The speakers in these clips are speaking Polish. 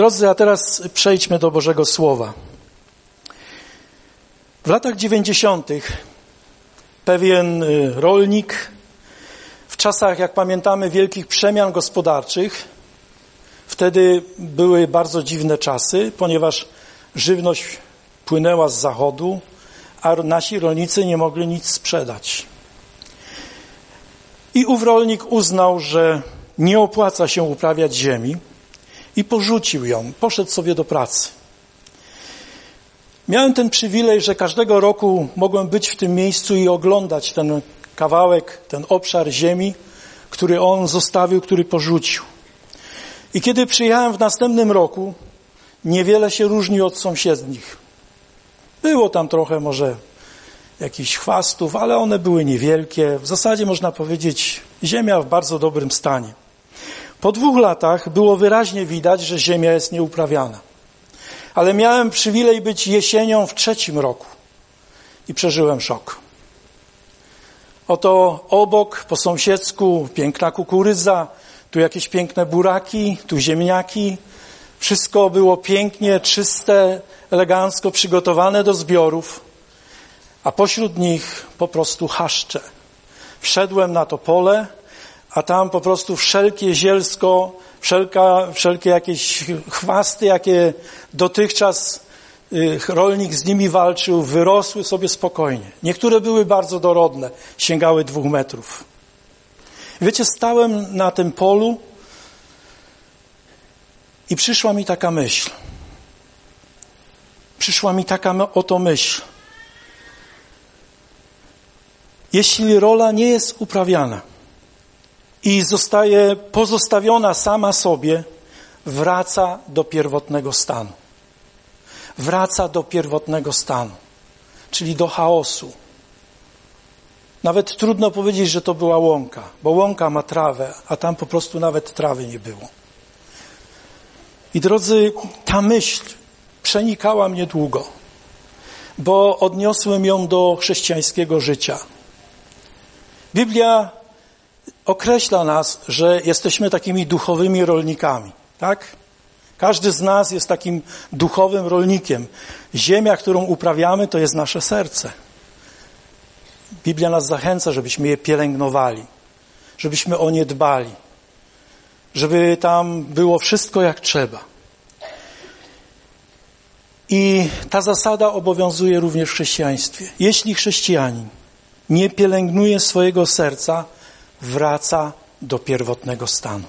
Drodzy, a teraz przejdźmy do Bożego Słowa. W latach 90. pewien rolnik, w czasach, jak pamiętamy, wielkich przemian gospodarczych, wtedy były bardzo dziwne czasy, ponieważ żywność płynęła z zachodu, a nasi rolnicy nie mogli nic sprzedać. I ów rolnik uznał, że nie opłaca się uprawiać ziemi i porzucił ją, poszedł sobie do pracy. Miałem ten przywilej, że każdego roku mogłem być w tym miejscu i oglądać ten kawałek, ten obszar ziemi, który on zostawił, który porzucił. I kiedy przyjechałem w następnym roku, niewiele się różni od sąsiednich. Było tam trochę może jakichś chwastów, ale one były niewielkie. W zasadzie można powiedzieć, ziemia w bardzo dobrym stanie. Po 2 latach było wyraźnie widać, że ziemia jest nieuprawiana. Ale miałem przywilej być jesienią w 3. roku i przeżyłem szok. Oto obok, po sąsiedzku, piękna kukurydza, tu jakieś piękne buraki, tu ziemniaki. Wszystko było pięknie, czyste, elegancko przygotowane do zbiorów, a pośród nich po prostu chaszcze. Wszedłem na to pole, a tam po prostu wszelkie zielsko, wszelkie jakieś chwasty, jakie dotychczas rolnik z nimi walczył, wyrosły sobie spokojnie. Niektóre były bardzo dorodne, sięgały 2 metrów. Wiecie, stałem na tym polu i przyszła mi taka myśl. Przyszła mi taka oto myśl. Jeśli rola nie jest uprawiana i zostaje pozostawiona sama sobie, wraca do pierwotnego stanu. Wraca do pierwotnego stanu, czyli do chaosu. Nawet trudno powiedzieć, że to była łąka, bo łąka ma trawę, a tam po prostu nawet trawy nie było. I drodzy, ta myśl przenikała mnie długo, bo odniosłem ją do chrześcijańskiego życia. Biblia określa nas, że jesteśmy takimi duchowymi rolnikami, tak? Każdy z nas jest takim duchowym rolnikiem. Ziemia, którą uprawiamy, to jest nasze serce. Biblia nas zachęca, żebyśmy je pielęgnowali, żebyśmy o nie dbali, żeby tam było wszystko jak trzeba. I ta zasada obowiązuje również w chrześcijaństwie. Jeśli chrześcijanin nie pielęgnuje swojego serca, wraca do pierwotnego stanu.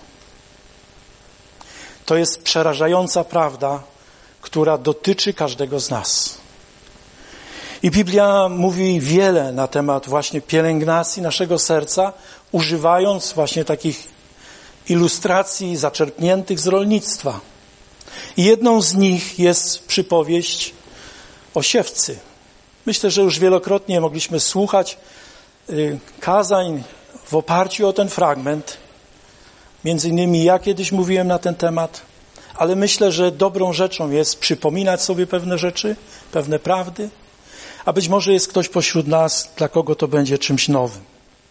To jest przerażająca prawda, która dotyczy każdego z nas. I Biblia mówi wiele na temat właśnie pielęgnacji naszego serca, używając właśnie takich ilustracji zaczerpniętych z rolnictwa. I jedną z nich jest przypowieść o siewcy. Myślę, że już wielokrotnie mogliśmy słuchać kazań w oparciu o ten fragment. Między innymi ja kiedyś mówiłem na ten temat, ale myślę, że dobrą rzeczą jest przypominać sobie pewne rzeczy, pewne prawdy, a być może jest ktoś pośród nas, dla kogo to będzie czymś nowym.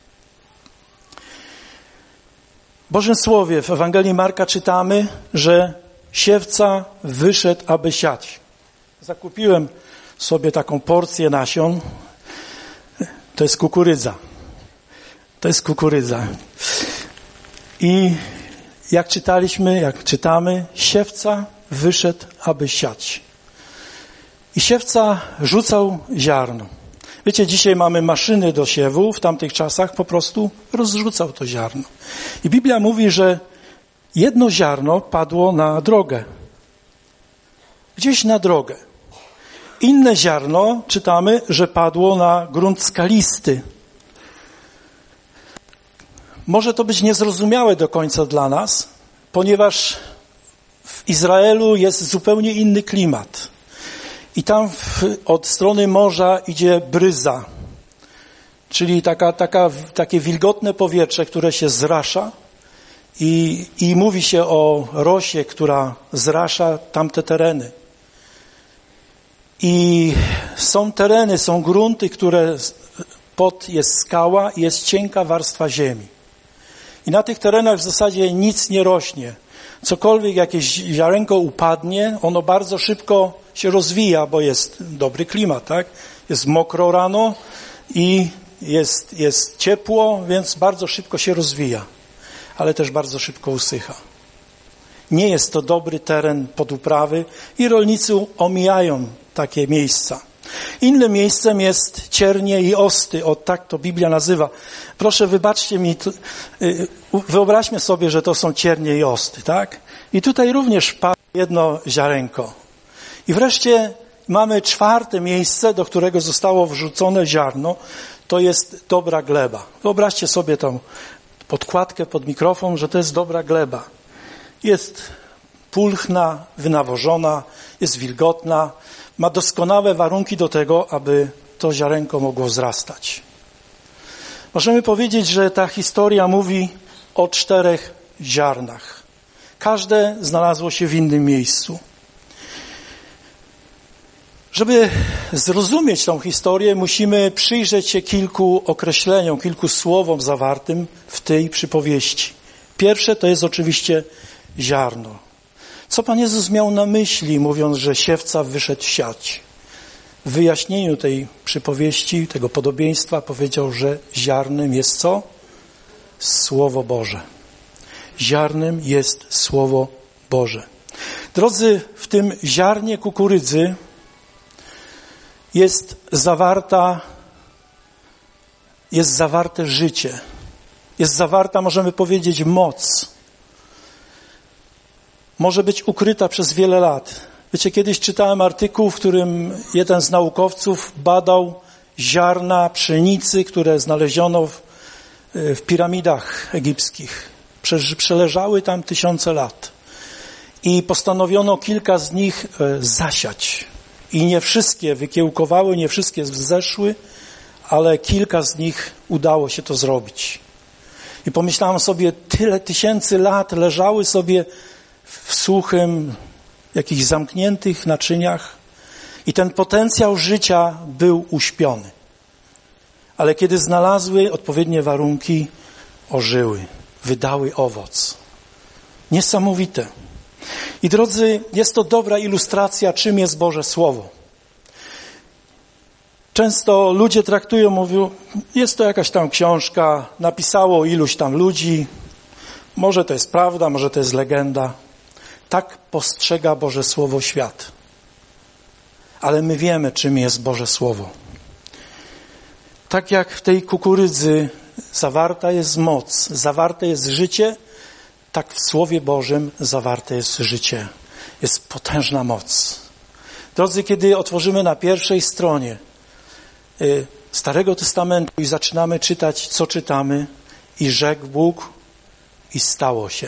W Bożym Słowie w Ewangelii Marka czytamy, że siewca wyszedł, aby siać. Zakupiłem sobie taką porcję nasion. To jest kukurydza. To jest kukurydza. I jak czytamy, siewca wyszedł, aby siać. I siewca rzucał ziarno. Wiecie, dzisiaj mamy maszyny do siewu, w tamtych czasach po prostu rozrzucał to ziarno. I Biblia mówi, że jedno ziarno padło na drogę. Gdzieś na drogę. Inne ziarno, czytamy, że padło na grunt skalisty. Może to być niezrozumiałe do końca dla nas, ponieważ w Izraelu jest zupełnie inny klimat. I tam od strony morza idzie bryza, czyli takie wilgotne powietrze, które się zrasza i mówi się o rosie, która zrasza tamte tereny. I są tereny, są grunty, które pod jest skała i jest cienka warstwa ziemi. I na tych terenach w zasadzie nic nie rośnie. Cokolwiek, jakieś ziarenko upadnie, ono bardzo szybko się rozwija, bo jest dobry klimat, tak? Jest mokro rano i jest ciepło, więc bardzo szybko się rozwija, ale też bardzo szybko usycha. Nie jest to dobry teren pod uprawy i rolnicy omijają takie miejsca. Innym miejscem jest ciernie i osty, tak to Biblia nazywa. Proszę, wybaczcie mi, wyobraźmy sobie, że to są ciernie i osty, tak? I tutaj również pada jedno ziarenko. I wreszcie mamy czwarte miejsce, do którego zostało wrzucone ziarno, to jest dobra gleba. Wyobraźcie sobie tą podkładkę pod mikrofon, że to jest dobra gleba. Jest pulchna, wynawożona, jest wilgotna, ma doskonałe warunki do tego, aby to ziarenko mogło wzrastać. Możemy powiedzieć, że ta historia mówi o 4 ziarnach. Każde znalazło się w innym miejscu. Żeby zrozumieć tą historię, musimy przyjrzeć się kilku określeniom, kilku słowom zawartym w tej przypowieści. Pierwsze to jest oczywiście ziarno. Co Pan Jezus miał na myśli, mówiąc, że siewca wyszedł siać? W wyjaśnieniu tej przypowieści, tego podobieństwa powiedział, że ziarnem jest co? Słowo Boże. Ziarnem jest Słowo Boże. Drodzy, w tym ziarnie kukurydzy jest zawarte życie. Jest zawarta, możemy powiedzieć, moc. Może być ukryta przez wiele lat. Wiecie, kiedyś czytałem artykuł, w którym jeden z naukowców badał ziarna pszenicy, które znaleziono w piramidach egipskich. Przeleżały tam 1000 lat. I postanowiono kilka z nich zasiać. I nie wszystkie wykiełkowały, nie wszystkie wzeszły, ale kilka z nich udało się to zrobić. I pomyślałem sobie, tyle 1000 lat leżały sobie w suchym, jakichś zamkniętych naczyniach i ten potencjał życia był uśpiony. Ale kiedy znalazły odpowiednie warunki, ożyły, wydały owoc. Niesamowite. I drodzy, jest to dobra ilustracja, czym jest Boże Słowo. Często ludzie traktują, mówią, jest to jakaś tam książka, napisało iluś tam ludzi, może to jest prawda, może to jest legenda. Tak postrzega Boże Słowo świat. Ale my wiemy, czym jest Boże Słowo. Tak jak w tej kukurydzy zawarta jest moc, zawarte jest życie, tak w Słowie Bożym zawarte jest życie. Jest potężna moc. Drodzy, kiedy otworzymy na pierwszej stronie Starego Testamentu i zaczynamy czytać, co czytamy, i rzekł Bóg, i stało się.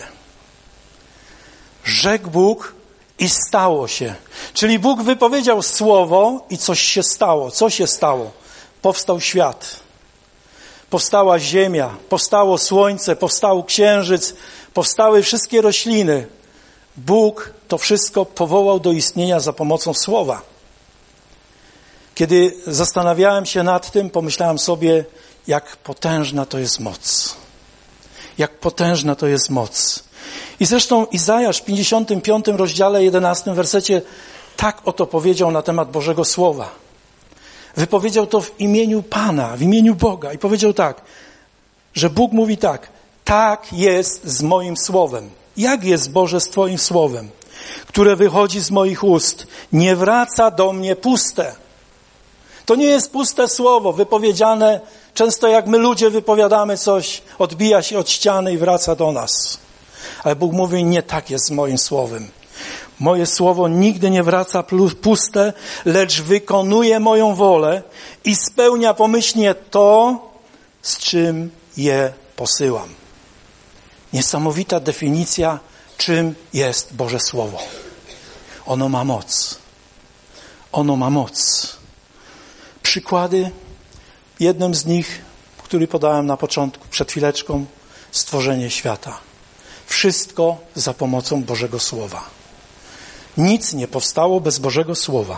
Rzekł Bóg i stało się. Czyli Bóg wypowiedział słowo i coś się stało. Co się stało? Powstał świat. Powstała ziemia, powstało słońce, powstał księżyc, powstały wszystkie rośliny. Bóg to wszystko powołał do istnienia za pomocą słowa. Kiedy zastanawiałem się nad tym, pomyślałem sobie, jak potężna to jest moc. Jak potężna to jest moc. I zresztą Izajasz w 55 rozdziale 11 wersecie tak oto powiedział na temat Bożego Słowa. Wypowiedział to w imieniu Pana, w imieniu Boga i powiedział tak, że Bóg mówi tak, tak jest z moim słowem. Jak jest, Boże, z Twoim słowem, które wychodzi z moich ust? Nie wraca do mnie puste. To nie jest puste słowo wypowiedziane, często jak my ludzie wypowiadamy coś, odbija się od ściany i wraca do nas. Ale Bóg mówi, nie tak jest z moim słowem. Moje słowo nigdy nie wraca puste, lecz wykonuje moją wolę i spełnia pomyślnie to, z czym je posyłam. Niesamowita definicja, czym jest Boże Słowo. Ono ma moc. Ono ma moc. Przykłady, jednym z nich, który podałem na początku, przed chwileczką, stworzenie świata. Wszystko za pomocą Bożego Słowa. Nic nie powstało bez Bożego Słowa.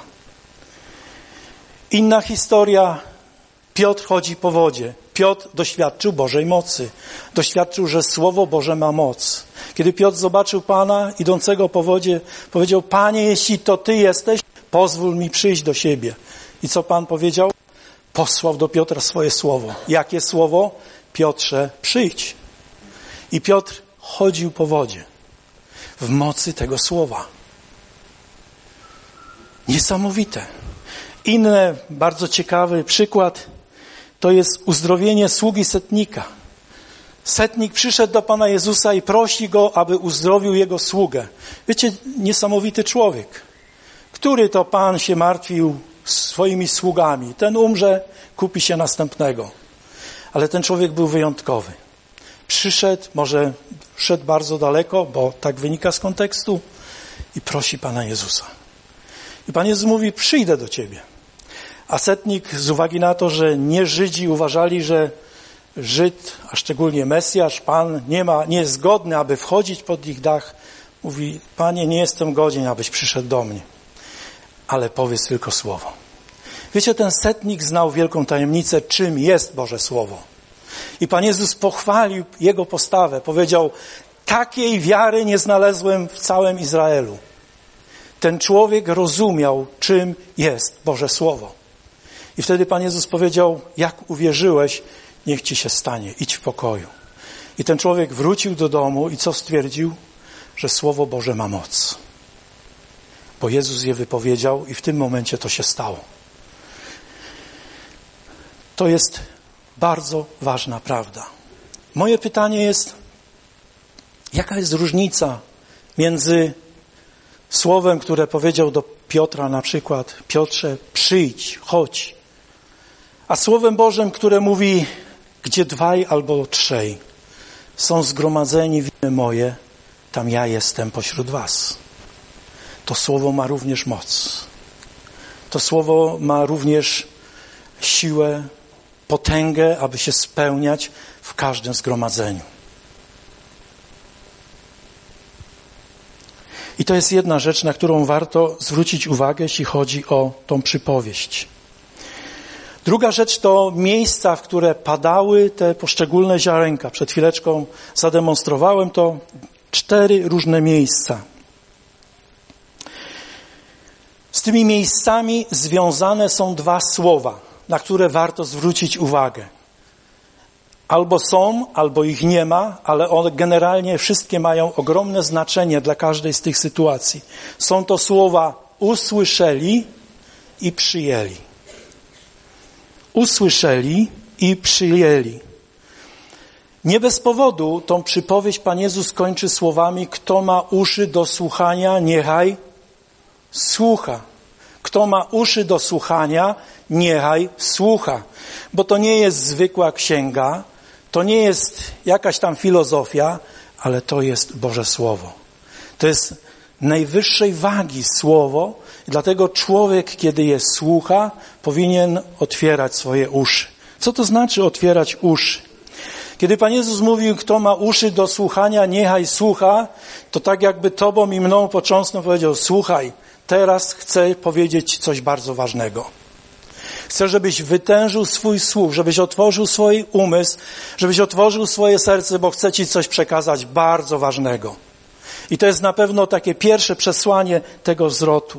Inna historia, Piotr chodzi po wodzie. Piotr doświadczył Bożej mocy. Doświadczył, że Słowo Boże ma moc. Kiedy Piotr zobaczył Pana idącego po wodzie, powiedział: Panie, jeśli to Ty jesteś, pozwól mi przyjść do siebie. I co Pan powiedział? Posłał do Piotra swoje słowo. Jakie słowo? Piotrze, przyjdź. I Piotr chodził po wodzie w mocy tego słowa. Niesamowite. Inny, bardzo ciekawy przykład to jest uzdrowienie sługi setnika. Setnik przyszedł do Pana Jezusa i prosi Go, aby uzdrowił jego sługę. Wiecie, niesamowity człowiek. Który to Pan się martwił swoimi sługami? Ten umrze, kupi się następnego. Ale ten człowiek był wyjątkowy. Przyszedł, może szedł bardzo daleko, bo tak wynika z kontekstu, i prosi Pana Jezusa. I Pan Jezus mówi: przyjdę do Ciebie. A setnik, z uwagi na to, że nie Żydzi uważali, że Żyd, a szczególnie Mesjasz, Pan nie jest godny, aby wchodzić pod ich dach, mówi: Panie, nie jestem godzien, abyś przyszedł do mnie, ale powiedz tylko słowo. Wiecie, ten setnik znał wielką tajemnicę, czym jest Boże Słowo. I Pan Jezus pochwalił jego postawę. Powiedział: takiej wiary nie znalazłem w całym Izraelu. Ten człowiek rozumiał, czym jest Boże Słowo. I wtedy Pan Jezus powiedział: jak uwierzyłeś, niech ci się stanie, idź w pokoju. I ten człowiek wrócił do domu i co stwierdził? Że Słowo Boże ma moc. Bo Jezus je wypowiedział i w tym momencie to się stało. To jest bardzo ważna prawda. Moje pytanie jest: jaka jest różnica między słowem, które powiedział do Piotra na przykład: Piotrze, przyjdź, chodź, a Słowem Bożym, które mówi: gdzie dwaj albo trzej są zgromadzeni w imię moje, tam ja jestem pośród was. To słowo ma również moc. To słowo ma również siłę, potęgę, aby się spełniać w każdym zgromadzeniu. I to jest jedna rzecz, na którą warto zwrócić uwagę, jeśli chodzi o tą przypowieść. Druga rzecz to miejsca, w które padały te poszczególne ziarenka. Przed chwileczką zademonstrowałem to. 4 różne miejsca. Z tymi miejscami związane są 2 słowa, na które warto zwrócić uwagę. Albo są, albo ich nie ma, ale one generalnie wszystkie mają ogromne znaczenie dla każdej z tych sytuacji. Są to słowa usłyszeli i przyjęli. Usłyszeli i przyjęli. Nie bez powodu tą przypowieść Pan Jezus kończy słowami: kto ma uszy do słuchania, niechaj słucha. Kto ma uszy do słuchania, niechaj słucha. Bo to nie jest zwykła księga, to nie jest jakaś tam filozofia, ale to jest Boże Słowo. To jest najwyższej wagi słowo, i dlatego człowiek, kiedy je słucha, powinien otwierać swoje uszy. Co to znaczy otwierać uszy? Kiedy Pan Jezus mówił: kto ma uszy do słuchania, niechaj słucha, to tak jakby tobą i mną początno powiedział: słuchaj, teraz chcę powiedzieć coś bardzo ważnego. Chcę, żebyś wytężył swój słuch, żebyś otworzył swój umysł, żebyś otworzył swoje serce, bo chcę ci coś przekazać bardzo ważnego. I to jest na pewno takie pierwsze przesłanie tego zwrotu.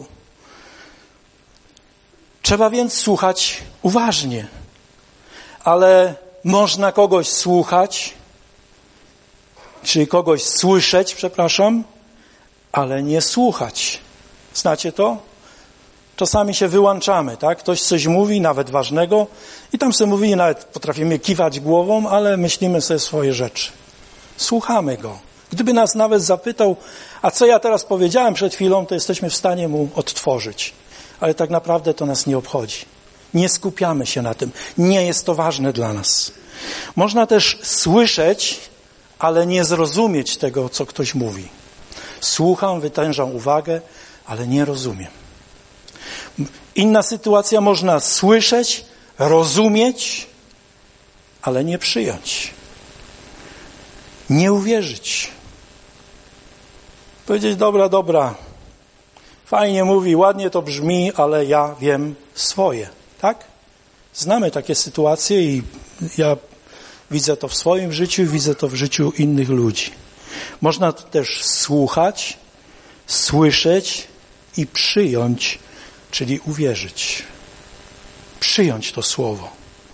Trzeba więc słuchać uważnie, ale można kogoś słuchać, czy kogoś słyszeć, ale nie słuchać. Znacie to? Czasami się wyłączamy, tak? Ktoś coś mówi, nawet ważnego, i tam sobie mówi, nawet potrafimy kiwać głową, ale myślimy sobie swoje rzeczy. Słuchamy go. Gdyby nas nawet zapytał: a co ja teraz powiedziałem przed chwilą, to jesteśmy w stanie mu odtworzyć. Ale tak naprawdę to nas nie obchodzi. Nie skupiamy się na tym. Nie jest to ważne dla nas. Można też słyszeć, ale nie zrozumieć tego, co ktoś mówi. Słucham, wytężam uwagę, ale nie rozumiem. Inna sytuacja: można słyszeć, rozumieć, ale nie przyjąć. Nie uwierzyć. Powiedzieć: dobra, fajnie mówi, ładnie to brzmi, ale ja wiem swoje. Tak? Znamy takie sytuacje i ja widzę to w swoim życiu, widzę to w życiu innych ludzi. Można też słuchać, słyszeć i przyjąć, czyli uwierzyć. Przyjąć to słowo.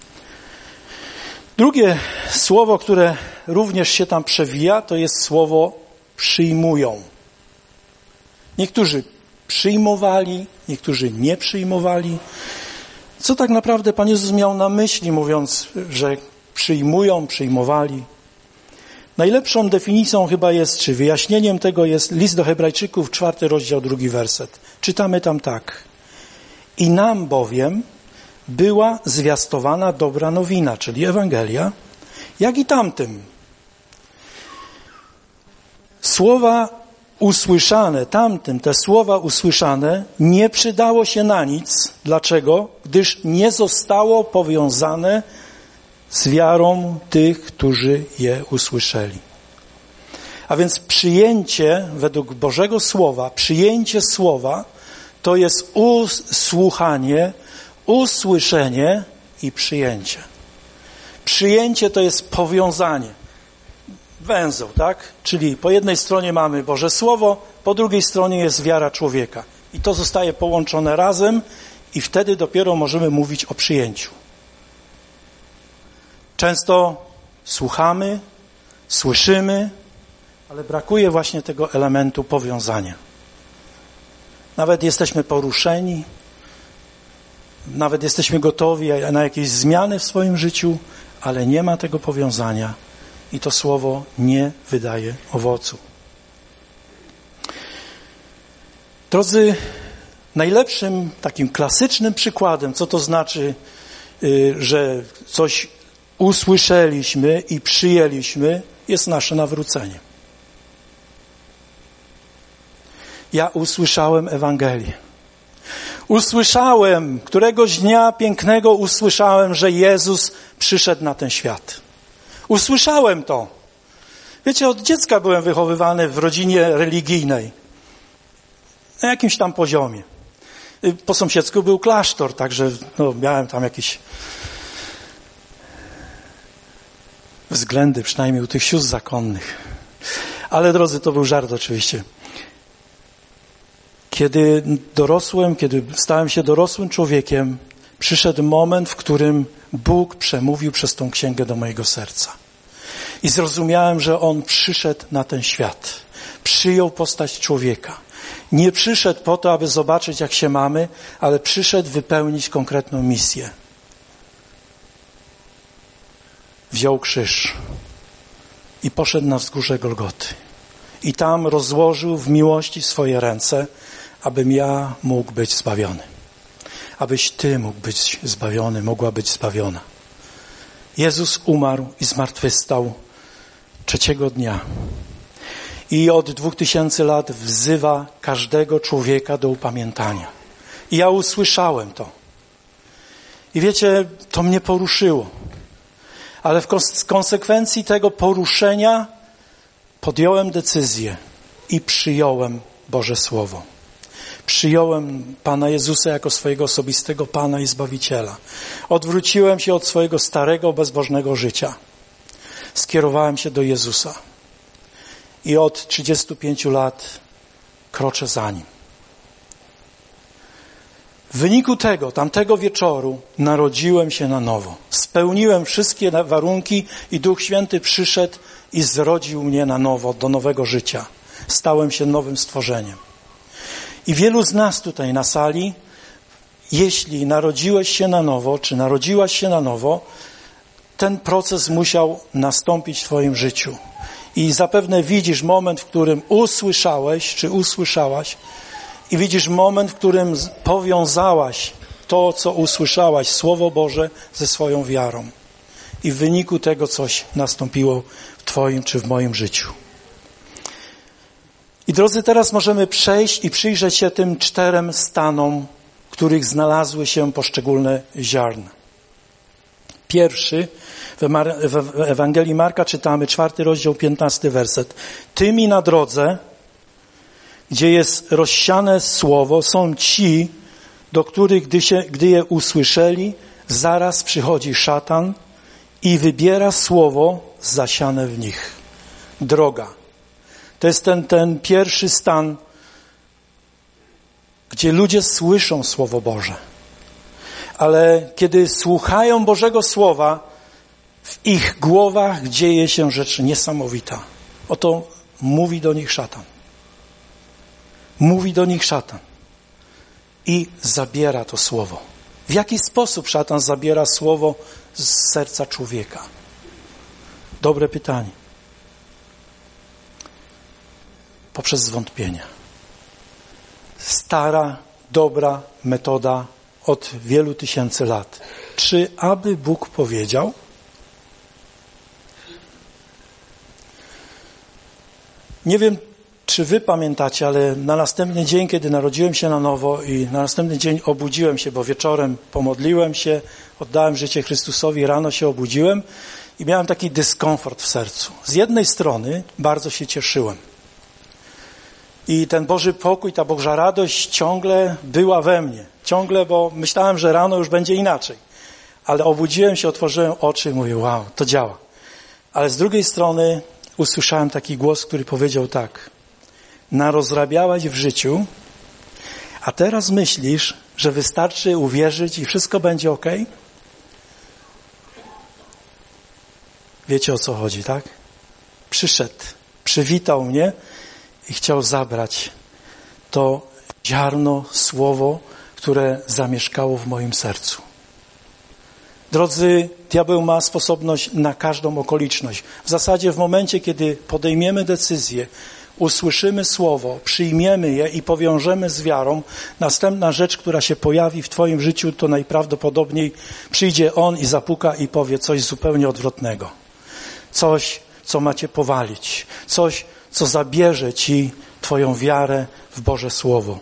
Drugie słowo, które również się tam przewija, to jest słowo przyjmują. Niektórzy przyjmowali, niektórzy nie przyjmowali. Co tak naprawdę Pan Jezus miał na myśli, mówiąc, że przyjmują, przyjmowali? Najlepszą definicją chyba jest, czy wyjaśnieniem tego jest list do Hebrajczyków, 4 rozdział, 2 werset. Czytamy tam tak. I nam bowiem była zwiastowana dobra nowina, czyli Ewangelia, jak i tamtym. Słowa usłyszane, tamtym, te słowa usłyszane nie przydało się na nic. Dlaczego? Gdyż nie zostało powiązane z wiarą tych, którzy je usłyszeli. A więc przyjęcie według Bożego Słowa, przyjęcie Słowa to jest usłuchanie, usłyszenie i przyjęcie. Przyjęcie to jest powiązanie. Węzeł, tak? Czyli po jednej stronie mamy Boże Słowo, po drugiej stronie jest wiara człowieka. I to zostaje połączone razem i wtedy dopiero możemy mówić o przyjęciu. Często słuchamy, słyszymy, ale brakuje właśnie tego elementu powiązania. Nawet jesteśmy poruszeni, nawet jesteśmy gotowi na jakieś zmiany w swoim życiu, ale nie ma tego powiązania i to słowo nie wydaje owocu. Drodzy, najlepszym takim klasycznym przykładem, co to znaczy, że coś usłyszeliśmy i przyjęliśmy, jest nasze nawrócenie. Ja usłyszałem Ewangelię. Usłyszałem, któregoś dnia pięknego usłyszałem, że Jezus przyszedł na ten świat. Usłyszałem to. Wiecie, od dziecka byłem wychowywany w rodzinie religijnej. Na jakimś tam poziomie. Po sąsiedzku był klasztor, także miałem tam jakieś względy, przynajmniej u tych sióstr zakonnych. Ale drodzy, to był żart oczywiście. Kiedy dorosłem, kiedy stałem się dorosłym człowiekiem, przyszedł moment, w którym Bóg przemówił przez tą księgę do mojego serca. I zrozumiałem, że On przyszedł na ten świat. Przyjął postać człowieka. Nie przyszedł po to, aby zobaczyć, jak się mamy, ale przyszedł wypełnić konkretną misję. Wziął krzyż i poszedł na wzgórze Golgoty. I tam rozłożył w miłości swoje ręce, abym ja mógł być zbawiony. Abyś ty mógł być zbawiony, mogła być zbawiona. Jezus umarł i zmartwychwstał 3 dnia. I od 2000 lat wzywa każdego człowieka do upamiętania. I ja usłyszałem to. I wiecie, to mnie poruszyło. Ale w konsekwencji tego poruszenia podjąłem decyzję i przyjąłem Boże Słowo. Przyjąłem Pana Jezusa jako swojego osobistego Pana i Zbawiciela. Odwróciłem się od swojego starego, bezbożnego życia. Skierowałem się do Jezusa. I od 35 lat kroczę za Nim. W wyniku tego, tamtego wieczoru narodziłem się na nowo. Spełniłem wszystkie warunki i Duch Święty przyszedł i zrodził mnie na nowo, do nowego życia. Stałem się nowym stworzeniem. I wielu z nas tutaj na sali, jeśli narodziłeś się na nowo, czy narodziłaś się na nowo, ten proces musiał nastąpić w twoim życiu. I zapewne widzisz moment, w którym usłyszałeś, czy usłyszałaś, i widzisz moment, w którym powiązałaś to, co usłyszałaś, Słowo Boże, ze swoją wiarą. I w wyniku tego coś nastąpiło w twoim czy w moim życiu. I drodzy, teraz możemy przejść i przyjrzeć się tym 4 stanom, w których znalazły się poszczególne ziarna. Pierwszy, w Ewangelii Marka czytamy 4 rozdział, 15 werset. Tymi na drodze, gdzie jest rozsiane słowo, są ci, do których gdy je usłyszeli, zaraz przychodzi szatan i wybiera słowo zasiane w nich. Droga. To jest ten pierwszy stan, gdzie ludzie słyszą Słowo Boże. Ale kiedy słuchają Bożego Słowa, w ich głowach dzieje się rzecz niesamowita. Oto mówi do nich szatan. Mówi do nich szatan. I zabiera to słowo. W jaki sposób szatan zabiera słowo z serca człowieka? Dobre pytanie. Poprzez zwątpienie. Stara, dobra metoda od wielu tysięcy lat. Czy aby Bóg powiedział? Nie wiem, czy wy pamiętacie, ale na następny dzień, kiedy narodziłem się na nowo i na następny dzień obudziłem się, bo wieczorem pomodliłem się, oddałem życie Chrystusowi, rano się obudziłem i miałem taki dyskomfort w sercu. Z jednej strony bardzo się cieszyłem. I ten Boży pokój, ta Boża radość ciągle była we mnie. Ciągle, bo myślałem, że rano już będzie inaczej. Ale obudziłem się, otworzyłem oczy i mówię, wow, to działa. Ale z drugiej strony usłyszałem taki głos, który powiedział tak. Narozrabiałeś w życiu, a teraz myślisz, że wystarczy uwierzyć i wszystko będzie okej? Wiecie, o co chodzi, tak? Przyszedł, przywitał mnie i chciał zabrać to ziarno, słowo, które zamieszkało w moim sercu. Drodzy, diabeł ma sposobność na każdą okoliczność. W zasadzie w momencie, kiedy podejmiemy decyzję, usłyszymy słowo, przyjmiemy je i powiążemy z wiarą, następna rzecz, która się pojawi w twoim życiu, to najprawdopodobniej przyjdzie on i zapuka i powie coś zupełnie odwrotnego. Coś, co ma cię powalić. Coś, co zabierze ci twoją wiarę w Boże Słowo.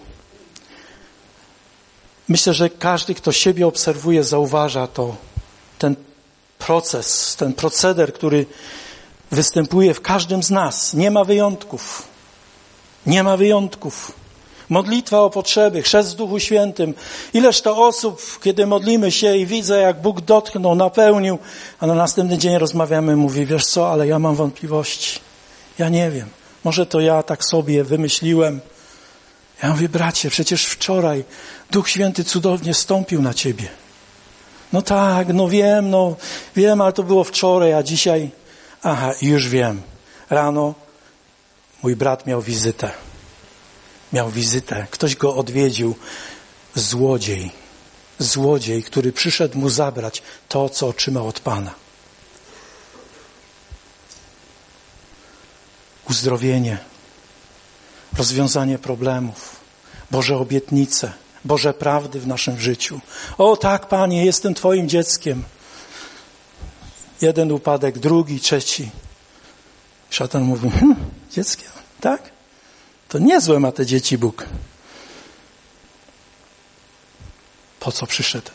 Myślę, że każdy, kto siebie obserwuje, zauważa to, ten proces, ten proceder, który występuje w każdym z nas. Nie ma wyjątków. Nie ma wyjątków. Modlitwa o potrzeby, chrzest w Duchu Świętym. Ileż to osób, kiedy modlimy się i widzę, jak Bóg dotknął, napełnił, a na następny dzień rozmawiamy, mówi, wiesz co, ale ja mam wątpliwości. Ja nie wiem. Może to ja tak sobie wymyśliłem. Ja mówię, bracie, przecież wczoraj Duch Święty cudownie stąpił na ciebie. No tak, wiem, ale to było wczoraj, a dzisiaj... Aha, już wiem. Rano mój brat miał wizytę. Ktoś go odwiedził. Złodziej, który przyszedł mu zabrać to, co otrzymał od Pana. Uzdrowienie, rozwiązanie problemów, Boże obietnice, Boże prawdy w naszym życiu. O tak, Panie, jestem Twoim dzieckiem. Jeden upadek, drugi, trzeci. Szatan mówi, dzieckiem, tak? To niezłe ma te dzieci Bóg. Po co przyszedł?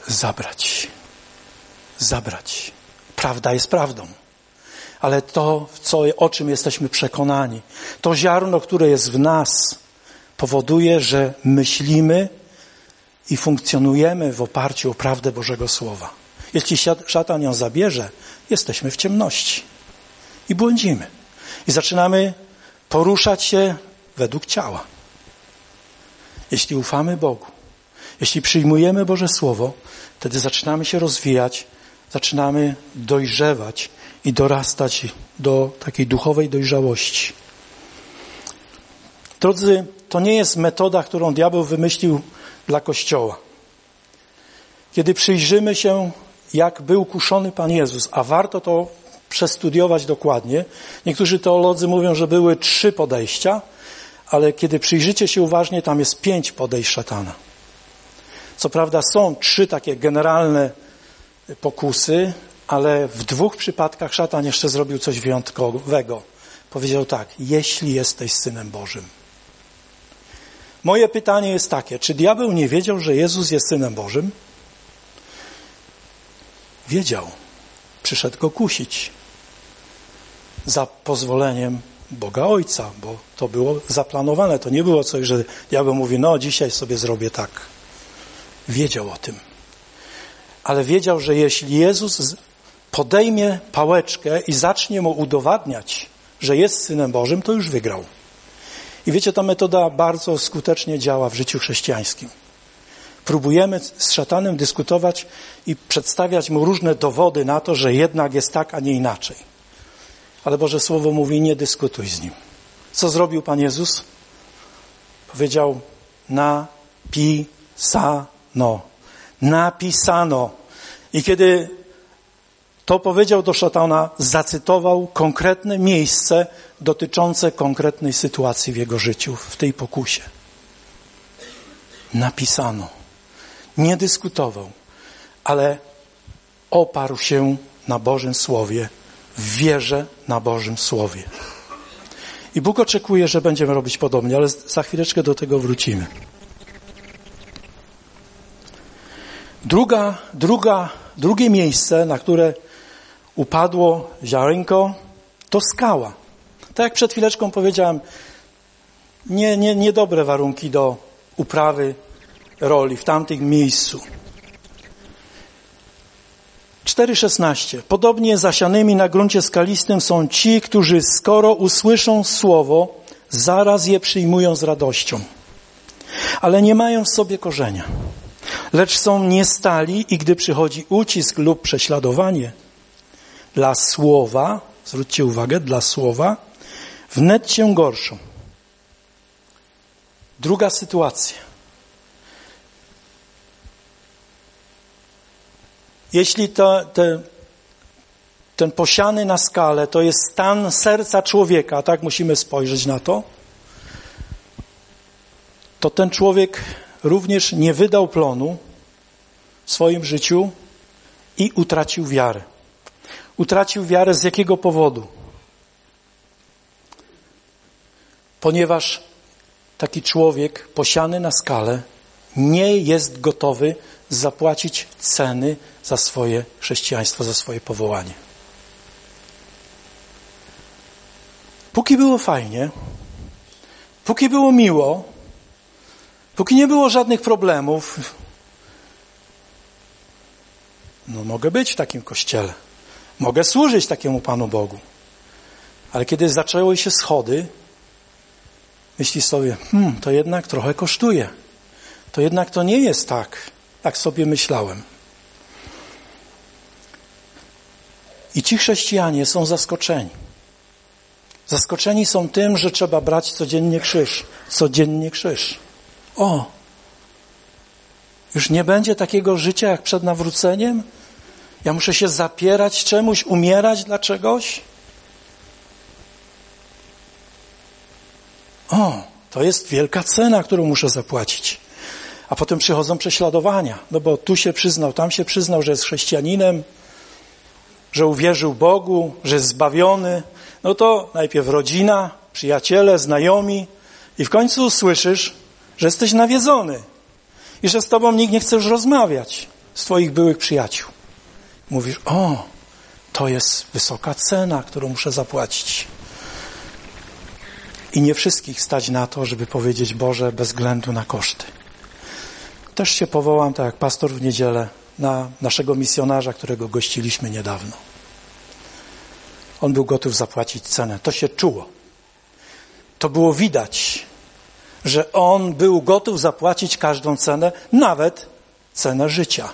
Zabrać. Prawda jest prawdą. Ale to, o czym jesteśmy przekonani, to ziarno, które jest w nas, powoduje, że myślimy i funkcjonujemy w oparciu o prawdę Bożego Słowa. Jeśli szatan ją zabierze, jesteśmy w ciemności i błądzimy. I zaczynamy poruszać się według ciała. Jeśli ufamy Bogu, jeśli przyjmujemy Boże Słowo, wtedy zaczynamy się rozwijać, zaczynamy dojrzewać i dorastać do takiej duchowej dojrzałości. Drodzy, to nie jest metoda, którą diabeł wymyślił dla Kościoła. Kiedy przyjrzymy się, jak był kuszony Pan Jezus, a warto to przestudiować dokładnie. Niektórzy teolodzy mówią, że były 3 podejścia, ale kiedy przyjrzycie się uważnie, tam jest 5 podejść szatana. Co prawda są 3 takie generalne pokusy, ale w 2 przypadkach szatan jeszcze zrobił coś wyjątkowego. Powiedział tak, jeśli jesteś Synem Bożym. Moje pytanie jest takie, czy diabeł nie wiedział, że Jezus jest Synem Bożym? Wiedział. Przyszedł go kusić. Za pozwoleniem Boga Ojca, bo to było zaplanowane. To nie było coś, że diabeł mówi, dzisiaj sobie zrobię tak. Wiedział o tym. Ale wiedział, że jeśli Jezus podejmie pałeczkę i zacznie mu udowadniać, że jest Synem Bożym, to już wygrał. I wiecie, ta metoda bardzo skutecznie działa w życiu chrześcijańskim. Próbujemy z szatanem dyskutować i przedstawiać mu różne dowody na to, że jednak jest tak, a nie inaczej. Ale Boże Słowo mówi, nie dyskutuj z nim. Co zrobił Pan Jezus? Powiedział, napisano. Napisano. I kiedy to powiedział do szatana, zacytował konkretne miejsce dotyczące konkretnej sytuacji w jego życiu, w tej pokusie. Napisano. Nie dyskutował, ale oparł się na Bożym Słowie, w wierze na Bożym Słowie. I Bóg oczekuje, że będziemy robić podobnie, ale za chwileczkę do tego wrócimy. Drugie miejsce, na które upadło ziarenko, to skała. Tak jak przed chwileczką powiedziałem, niedobre warunki do uprawy roli w tamtym miejscu. 4,16. Podobnie zasianymi na gruncie skalistym są ci, którzy skoro usłyszą słowo, zaraz je przyjmują z radością, ale nie mają w sobie korzenia. Lecz są niestali i gdy przychodzi ucisk lub prześladowanie dla słowa, zwróćcie uwagę, dla słowa, wnet się gorszą. Druga sytuacja. Jeśli ten posiany na skale to jest stan serca człowieka, tak musimy spojrzeć na to, to ten człowiek również nie wydał plonu w swoim życiu i utracił wiarę. Utracił wiarę z jakiego powodu? Ponieważ taki człowiek posiany na skale nie jest gotowy zapłacić ceny za swoje chrześcijaństwo, za swoje powołanie. Póki było fajnie, póki było miło, póki nie było żadnych problemów, mogę być w takim kościele, mogę służyć takiemu Panu Bogu. Ale kiedy zaczęły się schody, myślisz sobie, to jednak trochę kosztuje. To jednak to nie jest tak, jak sobie myślałem. I ci chrześcijanie są zaskoczeni. Zaskoczeni są tym, że trzeba brać codziennie krzyż. Codziennie krzyż. Już nie będzie takiego życia jak przed nawróceniem? Ja muszę się zapierać czemuś, umierać dla czegoś? To jest wielka cena, którą muszę zapłacić. A potem przychodzą prześladowania, bo tu się przyznał, tam się przyznał, że jest chrześcijaninem, że uwierzył Bogu, że jest zbawiony. To najpierw rodzina, przyjaciele, znajomi i w końcu słyszysz, że jesteś nawiedzony i że z tobą nikt nie chce już rozmawiać, z twoich byłych przyjaciół. Mówisz, to jest wysoka cena, którą muszę zapłacić. I nie wszystkich stać na to, żeby powiedzieć, Boże, bez względu na koszty. Też się powołam, tak jak pastor w niedzielę, na naszego misjonarza, którego gościliśmy niedawno. On był gotów zapłacić cenę. To się czuło. To było widać, że on był gotów zapłacić każdą cenę, nawet cenę życia.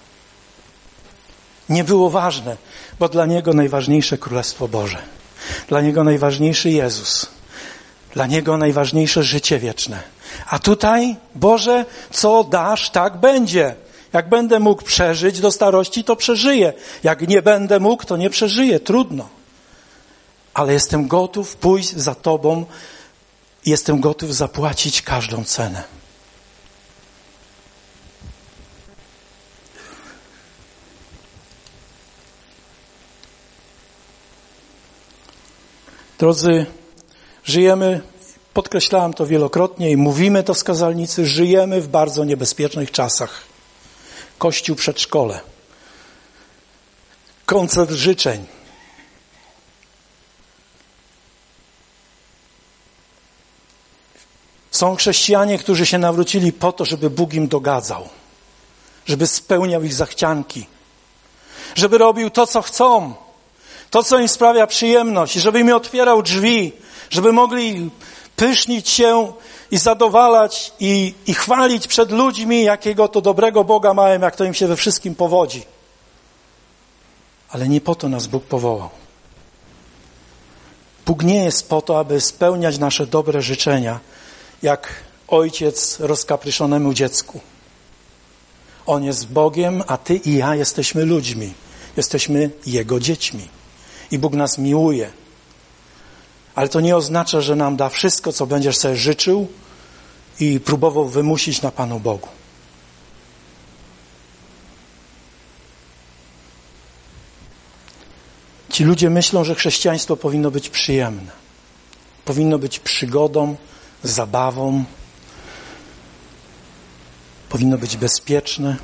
Nie było ważne, bo dla niego najważniejsze Królestwo Boże. Dla niego najważniejszy Jezus. Dla niego najważniejsze życie wieczne. A tutaj, Boże, co dasz, tak będzie. Jak będę mógł przeżyć do starości, to przeżyję. Jak nie będę mógł, to nie przeżyję. Trudno. Ale jestem gotów pójść za Tobą. Jestem gotów zapłacić każdą cenę. Drodzy, żyjemy, podkreślałem to wielokrotnie i mówimy to z kazalnicy, żyjemy w bardzo niebezpiecznych czasach. Kościół przedszkole. Koncert życzeń. Są chrześcijanie, którzy się nawrócili po to, żeby Bóg im dogadzał. Żeby spełniał ich zachcianki. Żeby robił to, co chcą. To, co im sprawia przyjemność. Żeby im otwierał drzwi. Żeby mogli pysznić się i zadowalać i chwalić przed ludźmi, jakiego to dobrego Boga mają, jak to im się we wszystkim powodzi. Ale nie po to nas Bóg powołał. Bóg nie jest po to, aby spełniać nasze dobre życzenia, jak ojciec rozkapryszonemu dziecku. On jest Bogiem, a ty i ja jesteśmy ludźmi. Jesteśmy Jego dziećmi. I Bóg nas miłuje. Ale to nie oznacza, że nam da wszystko, co będziesz sobie życzył i próbował wymusić na Panu Bogu. Ci ludzie myślą, że chrześcijaństwo powinno być przyjemne. Powinno być przygodą, zabawą. Powinno być bezpieczne.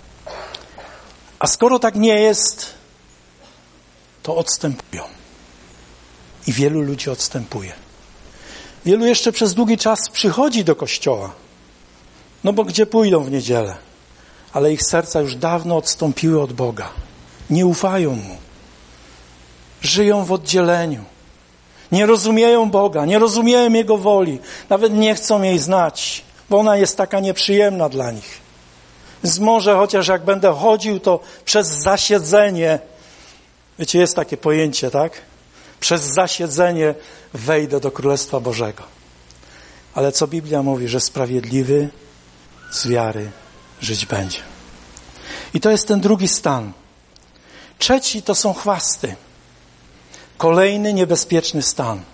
A skoro tak nie jest, to odstępują. I wielu ludzi odstępuje. Wielu jeszcze przez długi czas przychodzi do kościoła. No bo gdzie pójdą w niedzielę? Ale ich serca już dawno odstąpiły od Boga. Nie ufają Mu. Żyją w oddzieleniu. Nie rozumieją Boga, nie rozumieją Jego woli. Nawet nie chcą jej znać, bo ona jest taka nieprzyjemna dla nich. Więc może chociaż jak będę chodził, to przez zasiedzenie, wiecie, jest takie pojęcie, tak? Przez zasiedzenie wejdę do Królestwa Bożego. Ale co Biblia mówi, że sprawiedliwy z wiary żyć będzie. I to jest ten drugi stan. Trzeci to są chwasty. Kolejny niebezpieczny stan.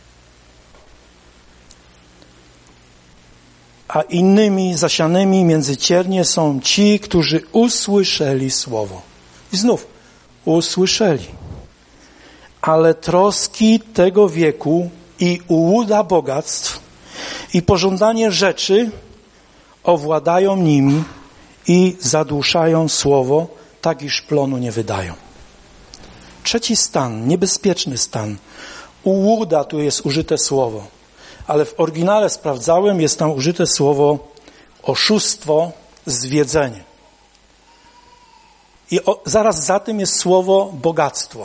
A innymi zasianymi między ciernie są ci, którzy usłyszeli słowo. I znów usłyszeli. Ale troski tego wieku i ułuda bogactw i pożądanie rzeczy owładają nimi i zaduszają słowo, tak iż plonu nie wydają. Trzeci stan, niebezpieczny stan. Ułuda, tu jest użyte słowo. Ale w oryginale sprawdzałem, jest tam użyte słowo oszustwo, zwiedzenie. I zaraz za tym jest słowo bogactwo.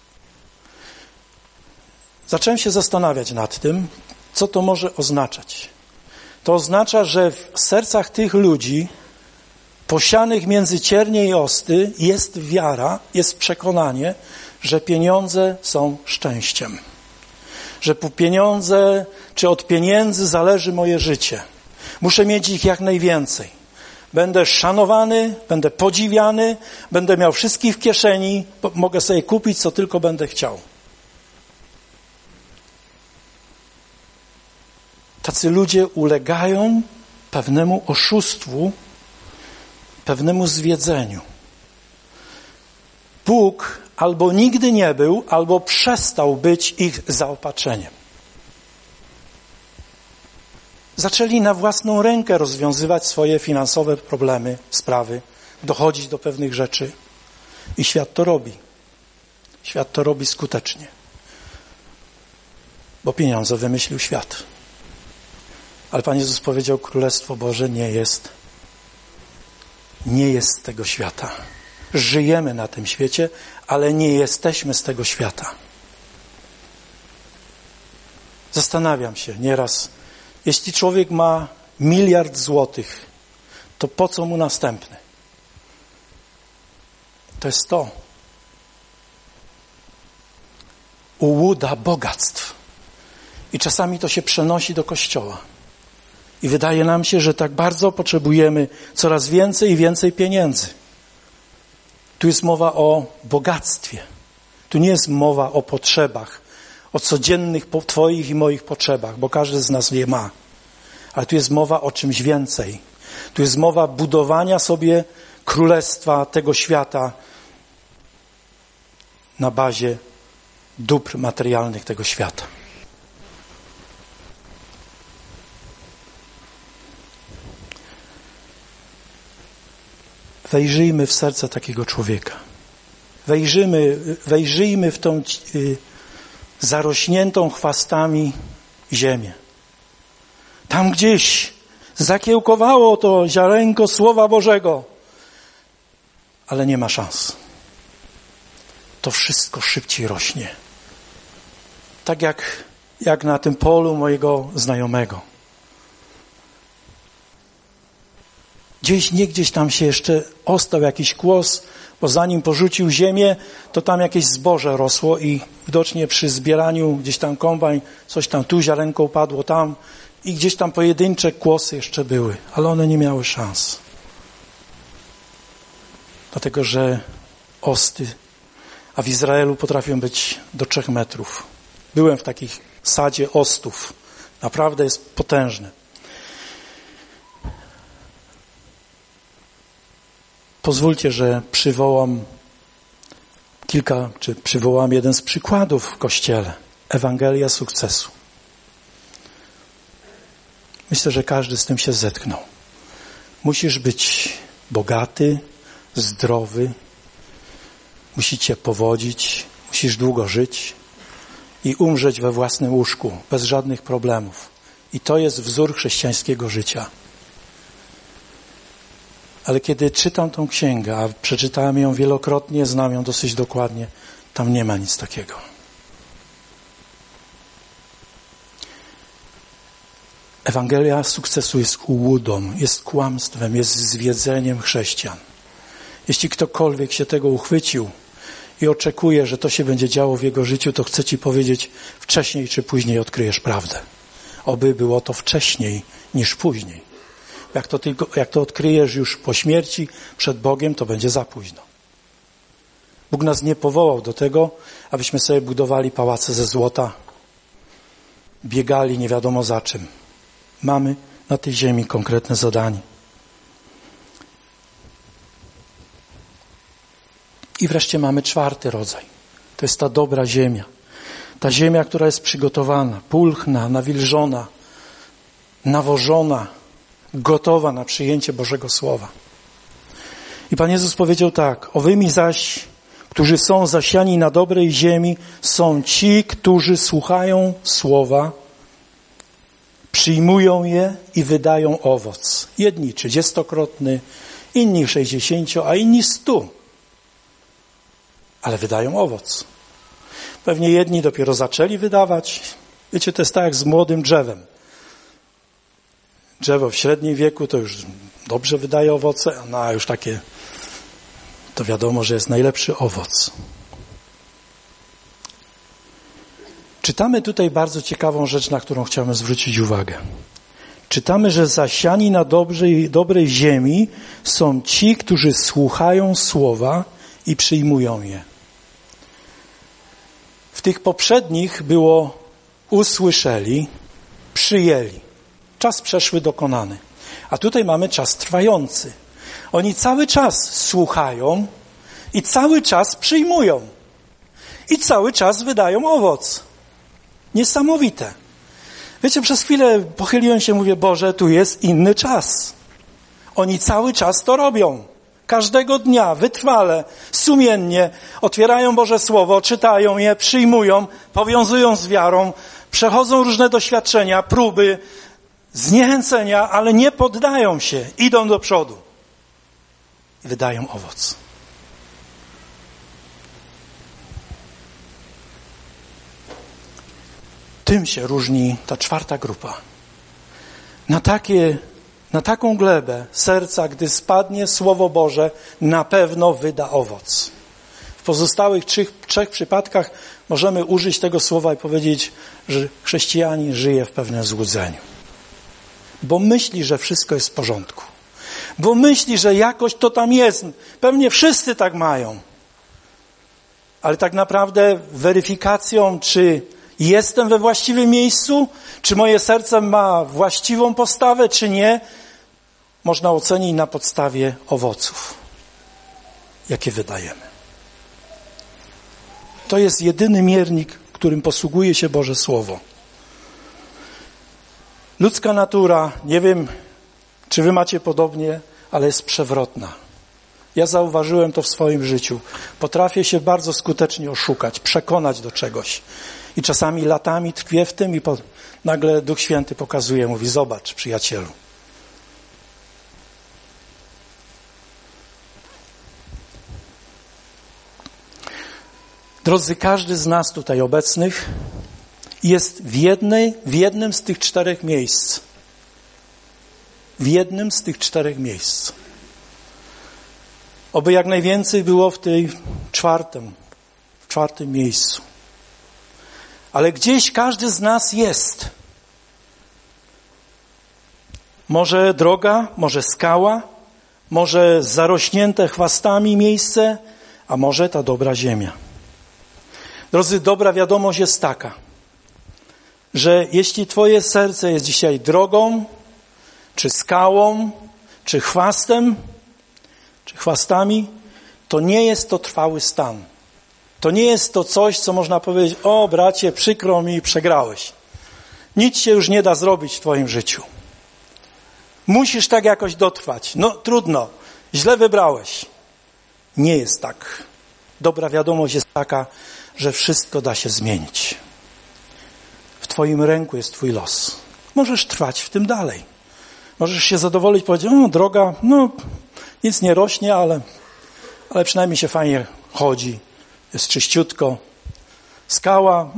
Zacząłem się zastanawiać nad tym, co to może oznaczać. To oznacza, że w sercach tych ludzi posianych między ciernie i osty jest wiara, jest przekonanie, że pieniądze są szczęściem. Że pieniądze, czy od pieniędzy zależy moje życie. Muszę mieć ich jak najwięcej. Będę szanowany, będę podziwiany, będę miał wszystkich w kieszeni, mogę sobie kupić, co tylko będę chciał. Tacy ludzie ulegają pewnemu oszustwu, pewnemu zwiedzeniu. Bóg albo nigdy nie był, albo przestał być ich zaopatrzeniem. Zaczęli na własną rękę rozwiązywać swoje finansowe problemy, sprawy, dochodzić do pewnych rzeczy. I świat to robi. Świat to robi skutecznie. Bo pieniądze wymyślił świat. Ale Pan Jezus powiedział, Królestwo Boże nie jest z tego świata. Żyjemy na tym świecie, ale nie jesteśmy z tego świata. Zastanawiam się nieraz, jeśli człowiek ma 1 miliard złotych, to po co mu następny? To jest to. Ułuda bogactw. I czasami to się przenosi do Kościoła. I wydaje nam się, że tak bardzo potrzebujemy coraz więcej i więcej pieniędzy. Tu jest mowa o bogactwie. Tu nie jest mowa o potrzebach, o codziennych Twoich i moich potrzebach, bo każdy z nas je ma. Ale tu jest mowa o czymś więcej. Tu jest mowa budowania sobie królestwa tego świata na bazie dóbr materialnych tego świata. Wejrzyjmy w serce takiego człowieka. Wejrzyjmy w tą zarośniętą chwastami ziemię. Tam gdzieś zakiełkowało to ziarenko Słowa Bożego, ale nie ma szans. To wszystko szybciej rośnie. Tak jak jak na tym polu mojego znajomego. Gdzieś tam się jeszcze ostał jakiś kłos, bo zanim porzucił ziemię, to tam jakieś zboże rosło i widocznie przy zbieraniu gdzieś tam kombajn, coś tam tu ziarenko upadło tam i gdzieś tam pojedyncze kłosy jeszcze były, ale one nie miały szans. Dlatego, że osty, a w Izraelu potrafią być do 3 metrów. Byłem w takich sadzie ostów. Naprawdę jest potężny. Pozwólcie, że przywołam jeden z przykładów w Kościele. Ewangelia sukcesu. Myślę, że każdy z tym się zetknął. Musisz być bogaty, zdrowy, musi cię powodzić, musisz długo żyć i umrzeć we własnym łóżku, bez żadnych problemów. I to jest wzór chrześcijańskiego życia. Ale kiedy czytam tą księgę, a przeczytałem ją wielokrotnie, znam ją dosyć dokładnie, tam nie ma nic takiego. Ewangelia sukcesu jest ułudą, jest kłamstwem, jest zwiedzeniem chrześcijan. Jeśli ktokolwiek się tego uchwycił i oczekuje, że to się będzie działo w jego życiu, to chcę ci powiedzieć, wcześniej czy później odkryjesz prawdę. Oby było to wcześniej niż później. Jak to odkryjesz już po śmierci przed Bogiem, to będzie za późno. Bóg nas nie powołał do tego, abyśmy sobie budowali pałace ze złota, biegali nie wiadomo za czym. Mamy na tej ziemi konkretne zadanie. I wreszcie mamy 4. rodzaj. To jest ta dobra ziemia. Ta ziemia, która jest przygotowana, pulchna, nawilżona, nawożona, gotowa na przyjęcie Bożego Słowa. I Pan Jezus powiedział tak: owymi zaś, którzy są zasiani na dobrej ziemi, są ci, którzy słuchają Słowa, przyjmują je i wydają owoc. Jedni 30-krotny, inni 60, a inni 100. Ale wydają owoc. Pewnie jedni dopiero zaczęli wydawać. Wiecie, to jest tak jak z młodym drzewem. Drzewo w średnim wieku to już dobrze wydaje owoce, a już takie, to wiadomo, że jest najlepszy owoc. Czytamy tutaj bardzo ciekawą rzecz, na którą chciałbym zwrócić uwagę. Czytamy, że zasiani na dobrej ziemi są ci, którzy słuchają Słowa i przyjmują je. W tych poprzednich było usłyszeli, przyjęli. Czas przeszły dokonany. A tutaj mamy czas trwający. Oni cały czas słuchają i cały czas przyjmują. I cały czas wydają owoc. Niesamowite. Wiecie, przez chwilę pochyliłem się, mówię, Boże, tu jest inny czas. Oni cały czas to robią. Każdego dnia, wytrwale, sumiennie otwierają Boże Słowo, czytają je, przyjmują, powiązują z wiarą, przechodzą różne doświadczenia, próby, zniechęcenia, ale nie poddają się, idą do przodu i wydają owoc. Tym się różni ta 4. grupa. Na taką glebę serca, gdy spadnie Słowo Boże, na pewno wyda owoc. W pozostałych 3 przypadkach możemy użyć tego słowa i powiedzieć, że chrześcijanin żyje w pewnym złudzeniu. Bo myśli, że wszystko jest w porządku. Bo myśli, że jakoś to tam jest. Pewnie wszyscy tak mają. Ale tak naprawdę weryfikacją, czy jestem we właściwym miejscu, czy moje serce ma właściwą postawę, czy nie, można ocenić na podstawie owoców, jakie wydajemy. To jest jedyny miernik, którym posługuje się Boże Słowo. Ludzka natura, nie wiem, czy wy macie podobnie, ale jest przewrotna. Ja zauważyłem to w swoim życiu. Potrafię się bardzo skutecznie oszukać, przekonać do czegoś. I czasami latami tkwię w tym i nagle Duch Święty pokazuje, mówi, zobacz, przyjacielu. Drodzy, każdy z nas tutaj obecnych Jest w jednym z tych 4 miejsc. W jednym z tych 4 miejsc. Oby jak najwięcej było w czwartym miejscu. Ale gdzieś każdy z nas jest. Może droga, może skała, może zarośnięte chwastami miejsce, a może ta dobra ziemia. Drodzy, dobra wiadomość jest taka, że jeśli twoje serce jest dzisiaj drogą, czy skałą, czy chwastem, czy chwastami, to nie jest to trwały stan. To nie jest to coś, co można powiedzieć, o bracie, przykro mi, przegrałeś. Nic się już nie da zrobić w twoim życiu. Musisz tak jakoś dotrwać. No trudno, źle wybrałeś. Nie jest tak. Dobra wiadomość jest taka, że wszystko da się zmienić. W twoim ręku jest twój los. Możesz trwać w tym dalej. Możesz się zadowolić, powiedzieć, droga, nic nie rośnie, ale przynajmniej się fajnie chodzi. Jest czyściutko. Skała,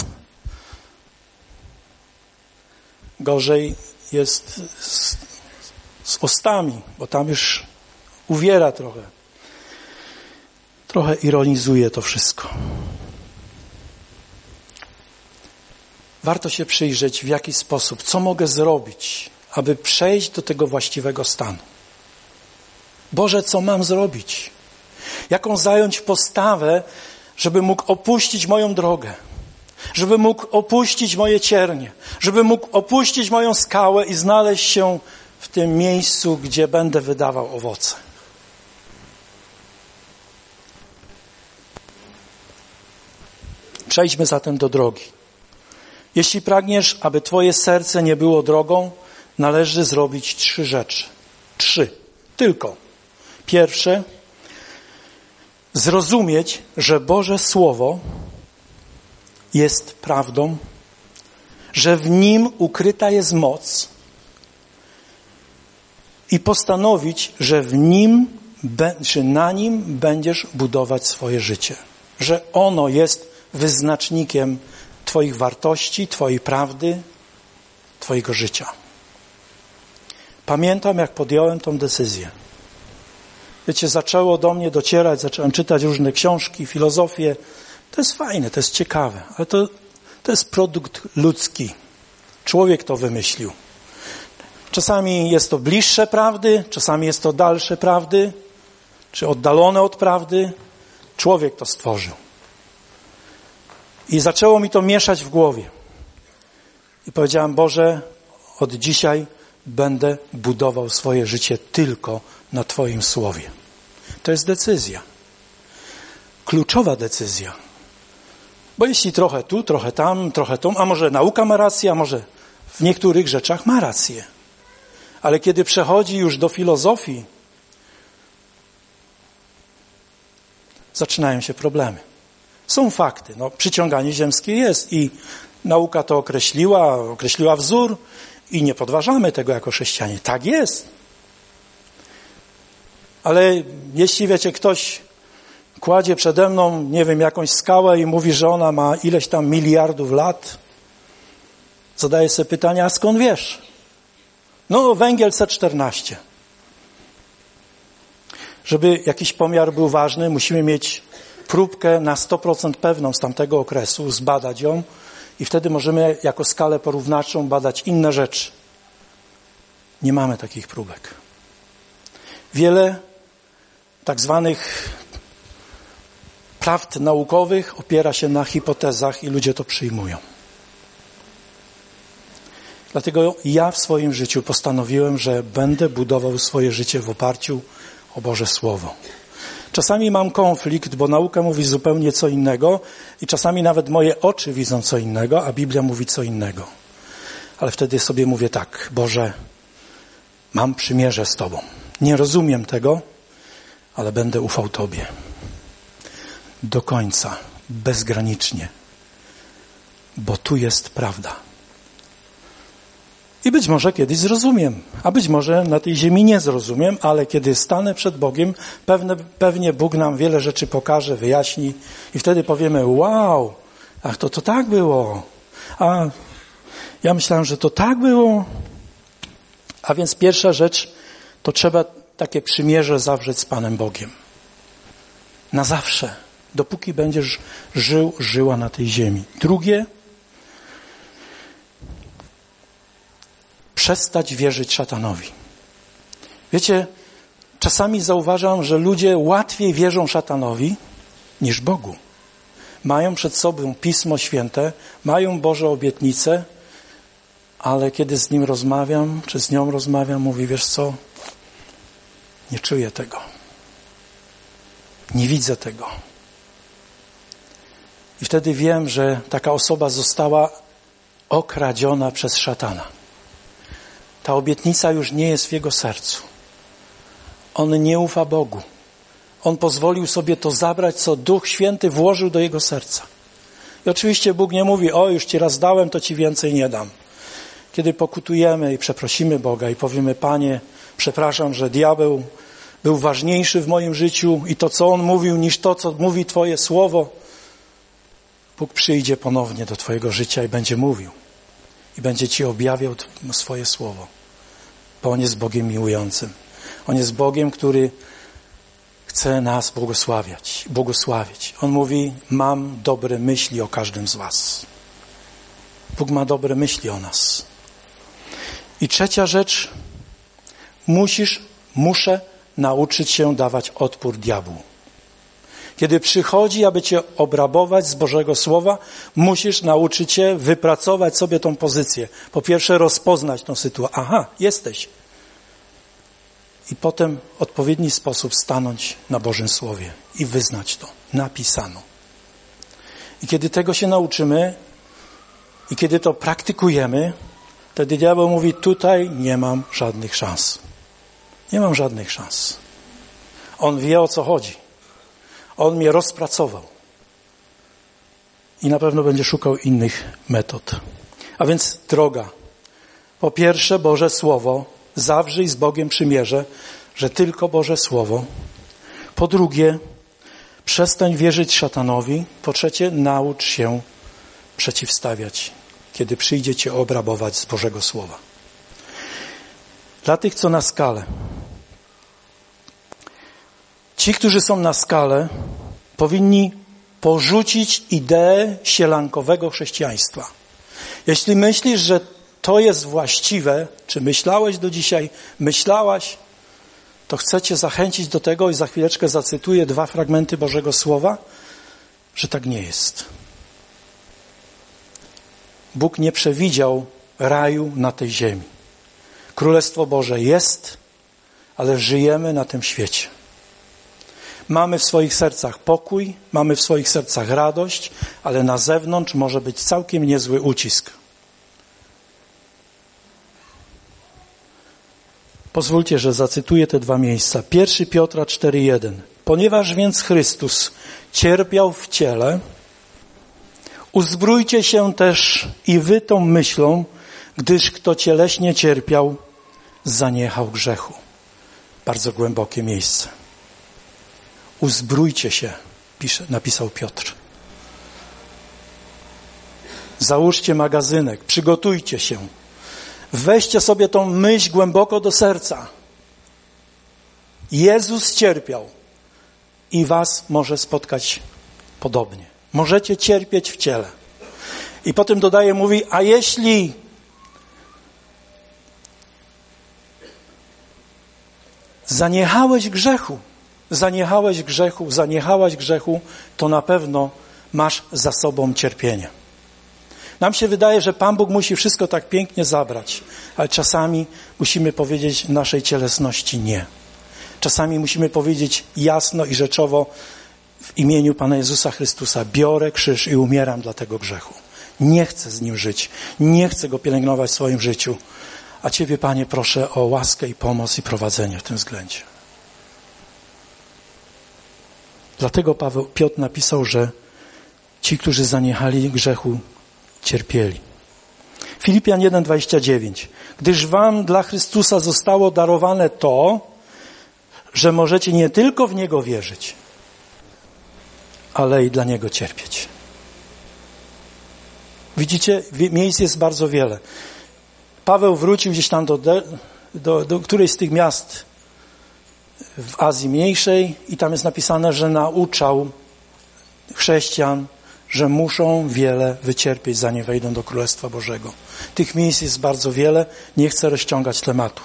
gorzej jest z ostami, bo tam już uwiera trochę. Trochę ironizuje to wszystko. Warto się przyjrzeć, w jaki sposób, co mogę zrobić, aby przejść do tego właściwego stanu. Boże, co mam zrobić? Jaką zająć postawę, żeby mógł opuścić moją drogę, żeby mógł opuścić moje ciernie, żeby mógł opuścić moją skałę i znaleźć się w tym miejscu, gdzie będę wydawał owoce. Przejdźmy zatem do drogi. Jeśli pragniesz, aby twoje serce nie było drogą, należy zrobić 3 rzeczy. 3. Tylko. Pierwsze, zrozumieć, że Boże Słowo jest prawdą, że w nim ukryta jest moc i postanowić, że w nim, czy na nim będziesz budować swoje życie. Że ono jest wyznacznikiem twoich wartości, twojej prawdy, twojego życia. Pamiętam, jak podjąłem tą decyzję. Wiecie, zaczęło do mnie docierać, zacząłem czytać różne książki, filozofię. To jest fajne, to jest ciekawe, ale to jest produkt ludzki. Człowiek to wymyślił. Czasami jest to bliższe prawdy, czasami jest to dalsze prawdy, czy oddalone od prawdy. Człowiek to stworzył. I zaczęło mi to mieszać w głowie. I powiedziałem, Boże, od dzisiaj będę budował swoje życie tylko na Twoim Słowie. To jest decyzja. Kluczowa decyzja. Bo jeśli trochę tu, trochę tam, a może nauka ma rację, a może w niektórych rzeczach ma rację. Ale kiedy przechodzi już do filozofii, zaczynają się problemy. Są fakty. Przyciąganie ziemskie jest i nauka to określiła wzór i nie podważamy tego jako chrześcijanie. Tak jest. Ale jeśli, wiecie, ktoś kładzie przede mną, nie wiem, jakąś skałę i mówi, że ona ma ileś tam miliardów lat, zadaję sobie pytanie, a skąd wiesz? Węgiel C14. Żeby jakiś pomiar był ważny, musimy mieć próbkę na 100% pewną z tamtego okresu, zbadać ją i wtedy możemy jako skalę porównaczą badać inne rzeczy. Nie mamy takich próbek. Wiele tak zwanych prawd naukowych opiera się na hipotezach i ludzie to przyjmują. Dlatego ja w swoim życiu postanowiłem, że będę budował swoje życie w oparciu o Boże Słowo. Czasami mam konflikt, bo nauka mówi zupełnie co innego i czasami nawet moje oczy widzą co innego, a Biblia mówi co innego. Ale wtedy sobie mówię tak, Boże, mam przymierze z Tobą. Nie rozumiem tego, ale będę ufał Tobie. Do końca, bezgranicznie, bo tu jest prawda. I być może kiedyś zrozumiem, a być może na tej ziemi nie zrozumiem, ale kiedy stanę przed Bogiem, pewnie Bóg nam wiele rzeczy pokaże, wyjaśni i wtedy powiemy, wow, ach to tak było, A ja myślałem, że to tak było. A więc pierwsza rzecz, to trzeba takie przymierze zawrzeć z Panem Bogiem. Na zawsze. Dopóki będziesz żyła na tej ziemi. Drugie, przestać wierzyć szatanowi. Wiecie, czasami zauważam, że ludzie łatwiej wierzą szatanowi niż Bogu. Mają przed sobą Pismo Święte, mają Boże obietnice, ale kiedy z nim rozmawiam, czy z nią rozmawiam, mówi, wiesz co, nie czuję tego. Nie widzę tego. I wtedy wiem, że taka osoba została okradziona przez szatana. Ta obietnica już nie jest w jego sercu. On nie ufa Bogu. On pozwolił sobie to zabrać, co Duch Święty włożył do jego serca. I oczywiście Bóg nie mówi, o już ci raz dałem, to ci więcej nie dam. Kiedy pokutujemy i przeprosimy Boga i powiemy, Panie, przepraszam, że diabeł był ważniejszy w moim życiu i to, co on mówił, niż to, co mówi Twoje słowo, Bóg przyjdzie ponownie do Twojego życia i będzie mówił. I będzie Ci objawiał swoje słowo. Bo On jest Bogiem miłującym. On jest Bogiem, który chce nas błogosławić. On mówi, mam dobre myśli o każdym z was. Bóg ma dobre myśli o nas. I trzecia rzecz, muszę nauczyć się dawać odpór diabłu. Kiedy przychodzi, aby cię obrabować z Bożego Słowa, musisz nauczyć się wypracować sobie tą pozycję. Po pierwsze, rozpoznać tą sytuację. Aha, jesteś. I potem w odpowiedni sposób stanąć na Bożym Słowie i wyznać to. Napisano. I kiedy tego się nauczymy i kiedy to praktykujemy, wtedy diabeł mówi, tutaj nie mam żadnych szans. Nie mam żadnych szans. On wie, o co chodzi. On mnie rozpracował. I na pewno będzie szukał innych metod. A więc droga. Po pierwsze, Boże Słowo. Zawrzyj z Bogiem przymierze, że tylko Boże Słowo. Po drugie, przestań wierzyć szatanowi. Po trzecie, naucz się przeciwstawiać, kiedy przyjdzie cię obrabować z Bożego Słowa. Dla tych, co na skale. Ci, którzy są na skale, powinni porzucić ideę sielankowego chrześcijaństwa. Jeśli myślisz, że to jest właściwe, czy myślałeś do dzisiaj, myślałaś, to chcę cię zachęcić do tego i za chwileczkę zacytuję 2 fragmenty Bożego Słowa, że tak nie jest. Bóg nie przewidział raju na tej ziemi. Królestwo Boże jest, ale żyjemy na tym świecie. Mamy w swoich sercach pokój, mamy w swoich sercach radość, ale na zewnątrz może być całkiem niezły ucisk. Pozwólcie, że zacytuję te 2 miejsca. 1 Piotra 4,1. Ponieważ więc Chrystus cierpiał w ciele, uzbrójcie się też i wy tą myślą, gdyż kto cieleśnie cierpiał, zaniechał grzechu. Bardzo głębokie miejsce. Uzbrójcie się, napisał Piotr. Załóżcie magazynek, przygotujcie się. Weźcie sobie tą myśl głęboko do serca. Jezus cierpiał i was może spotkać podobnie. Możecie cierpieć w ciele. I potem dodaje, mówi, a jeśli zaniechałaś grzechu, to na pewno masz za sobą cierpienie. Nam się wydaje, że Pan Bóg musi wszystko tak pięknie zabrać, ale czasami musimy powiedzieć naszej cielesności nie. Czasami musimy powiedzieć jasno i rzeczowo w imieniu Pana Jezusa Chrystusa, biorę krzyż i umieram dla tego grzechu. Nie chcę z nim żyć, nie chcę go pielęgnować w swoim życiu, a Ciebie, Panie, proszę o łaskę i pomoc i prowadzenie w tym względzie. Dlatego Piotr napisał, że ci, którzy zaniechali grzechu, cierpieli. Filipian 1,29. Gdyż wam dla Chrystusa zostało darowane to, że możecie nie tylko w Niego wierzyć, ale i dla Niego cierpieć. Widzicie, miejsc jest bardzo wiele. Paweł wrócił gdzieś tam do którejś z tych miast w Azji Mniejszej i tam jest napisane, że nauczał chrześcijan, że muszą wiele wycierpieć, zanim wejdą do Królestwa Bożego. Tych miejsc jest bardzo wiele, nie chcę rozciągać tematu.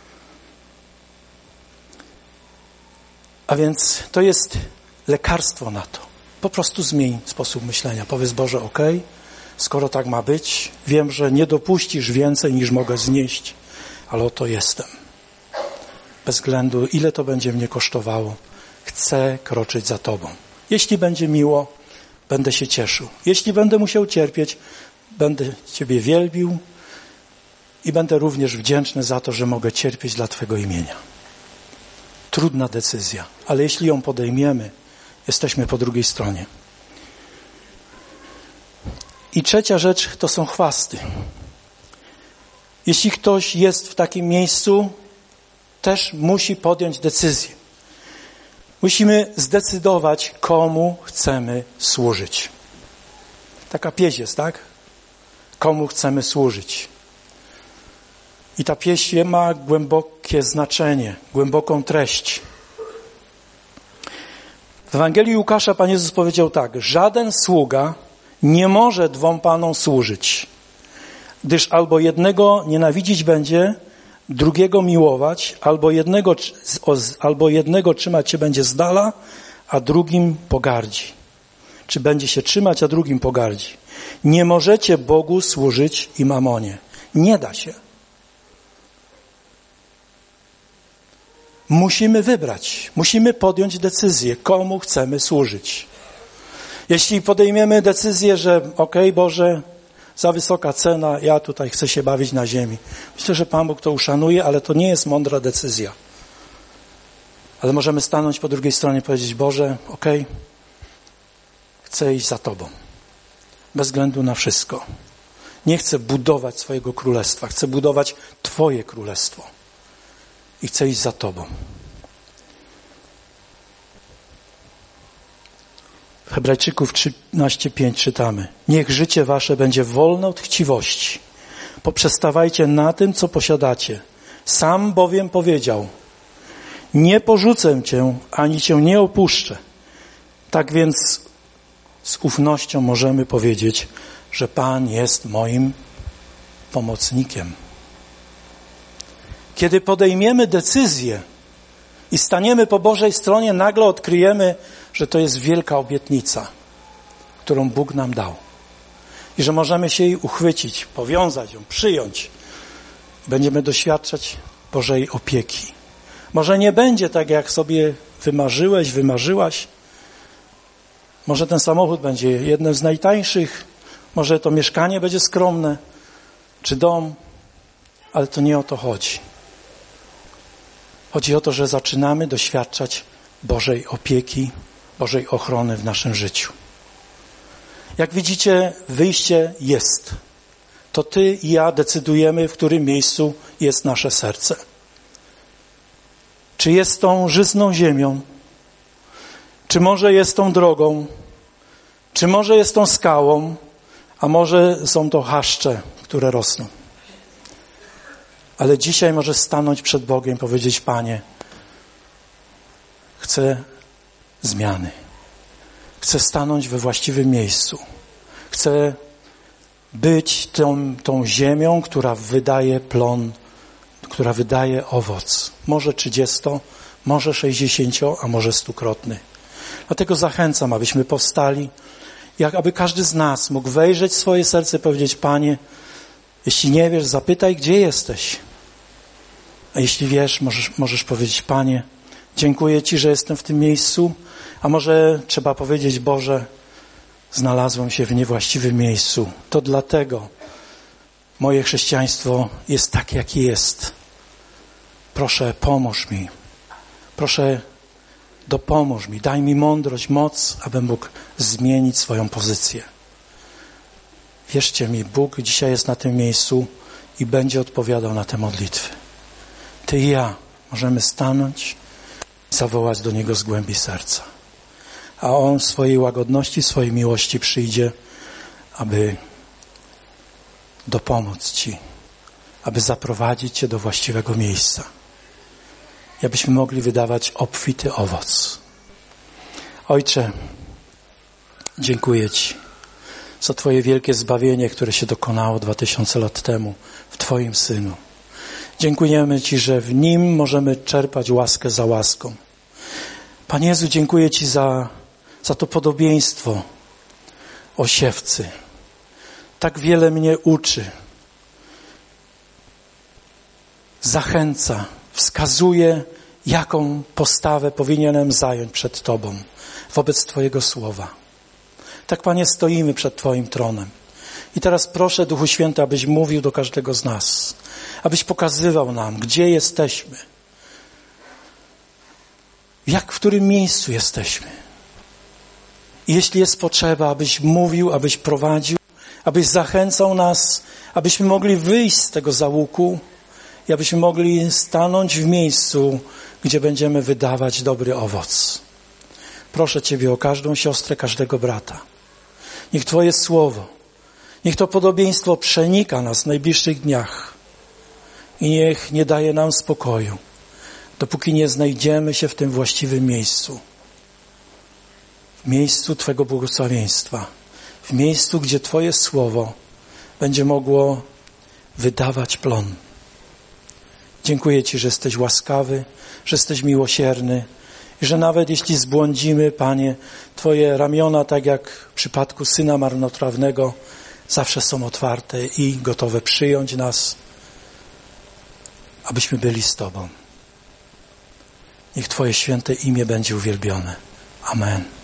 A więc to jest lekarstwo na to. Po prostu zmień sposób myślenia. Powiedz: Boże, okej, skoro tak ma być, wiem, że nie dopuścisz więcej niż mogę znieść, ale oto jestem. Bez względu, ile to będzie mnie kosztowało, chcę kroczyć za Tobą. Jeśli będzie miło, będę się cieszył. Jeśli będę musiał cierpieć, będę Ciebie wielbił i będę również wdzięczny za to, że mogę cierpieć dla Twojego imienia. Trudna decyzja, ale jeśli ją podejmiemy, jesteśmy po drugiej stronie. I trzecia rzecz to są chwasty. Jeśli ktoś jest w takim miejscu, też musi podjąć decyzję. Musimy zdecydować, komu chcemy służyć. Taka pieśń jest, tak? Komu chcemy służyć. I ta pieśń ma głębokie znaczenie, głęboką treść. W Ewangelii Łukasza Pan Jezus powiedział tak: żaden sługa nie może dwom panom służyć, gdyż albo jednego nienawidzić będzie, drugiego miłować, albo jednego trzymać się będzie z dala, a drugim pogardzi. Czy będzie się trzymać, a drugim pogardzi. Nie możecie Bogu służyć i mamonie. Nie da się. Musimy wybrać, musimy podjąć decyzję, komu chcemy służyć. Jeśli podejmiemy decyzję, że okej, Boże, za wysoka cena, ja tutaj chcę się bawić na ziemi. Myślę, że Pan Bóg to uszanuje, ale to nie jest mądra decyzja. Ale możemy stanąć po drugiej stronie i powiedzieć: Boże, okej, chcę iść za Tobą. Bez względu na wszystko. Nie chcę budować swojego królestwa, chcę budować Twoje królestwo. I chcę iść za Tobą. W Hebrajczyków 13:5 czytamy: niech życie wasze będzie wolne od chciwości. Poprzestawajcie na tym, co posiadacie. Sam bowiem powiedział: nie porzucę cię, ani cię nie opuszczę. Tak więc z ufnością możemy powiedzieć, że Pan jest moim pomocnikiem. Kiedy podejmiemy decyzję i staniemy po Bożej stronie, nagle odkryjemy, że to jest wielka obietnica, którą Bóg nam dał. I że możemy się jej uchwycić, powiązać ją, przyjąć. Będziemy doświadczać Bożej opieki. Może nie będzie tak, jak sobie wymarzyłaś. Może ten samochód będzie jednym z najtańszych. Może to mieszkanie będzie skromne, czy dom. Ale to nie o to chodzi. Chodzi o to, że zaczynamy doświadczać Bożej opieki, Bożej ochrony w naszym życiu. Jak widzicie, wyjście jest. To Ty i ja decydujemy, w którym miejscu jest nasze serce. Czy jest tą żyzną ziemią? Czy może jest tą drogą? Czy może jest tą skałą? A może są to chaszcze, które rosną? Ale dzisiaj możesz stanąć przed Bogiem i powiedzieć: Panie, chcę zmiany. Chcę stanąć we właściwym miejscu. Chcę być tą ziemią, która wydaje plon, która wydaje owoc. Może 30, może 60, a może 100-krotny. Dlatego zachęcam, abyśmy powstali, aby każdy z nas mógł wejrzeć w swoje serce i powiedzieć: Panie, jeśli nie wiesz, zapytaj, gdzie jesteś. A jeśli wiesz, możesz powiedzieć: Panie, dziękuję Ci, że jestem w tym miejscu. A może trzeba powiedzieć: Boże, znalazłem się w niewłaściwym miejscu. To dlatego moje chrześcijaństwo jest tak, jak jest. Proszę, pomóż mi. Proszę, dopomóż mi. Daj mi mądrość, moc, abym mógł zmienić swoją pozycję. Wierzcie mi, Bóg dzisiaj jest na tym miejscu i będzie odpowiadał na te modlitwy. Ty i ja możemy stanąć i zawołać do Niego z głębi serca. A On w swojej łagodności, w swojej miłości przyjdzie, aby dopomóc Ci, aby zaprowadzić Cię do właściwego miejsca. I abyśmy mogli wydawać obfity owoc. Ojcze, dziękuję Ci za Twoje wielkie zbawienie, które się dokonało 2000 lat temu w Twoim Synu. Dziękujemy Ci, że w Nim możemy czerpać łaskę za łaską. Panie Jezu, dziękuję Ci za to podobieństwo o siewcy. Tak wiele mnie uczy, zachęca, wskazuje, jaką postawę powinienem zająć przed Tobą, wobec Twojego słowa. Tak, Panie, stoimy przed Twoim tronem. I teraz proszę, Duchu Święty, abyś mówił do każdego z nas, abyś pokazywał nam, gdzie jesteśmy, w którym miejscu jesteśmy. I jeśli jest potrzeba, abyś mówił, abyś prowadził, abyś zachęcał nas, abyśmy mogli wyjść z tego załuku i abyśmy mogli stanąć w miejscu, gdzie będziemy wydawać dobry owoc. Proszę Ciebie o każdą siostrę, każdego brata. Niech Twoje słowo, niech to podobieństwo przenika nas w najbliższych dniach i niech nie daje nam spokoju, dopóki nie znajdziemy się w tym właściwym miejscu. W miejscu Twego błogosławieństwa. W miejscu, gdzie Twoje słowo będzie mogło wydawać plon. Dziękuję Ci, że jesteś łaskawy, że jesteś miłosierny i że nawet jeśli zbłądzimy, Panie, Twoje ramiona, tak jak w przypadku syna marnotrawnego, zawsze są otwarte i gotowe przyjąć nas, abyśmy byli z Tobą. Niech Twoje święte imię będzie uwielbione. Amen.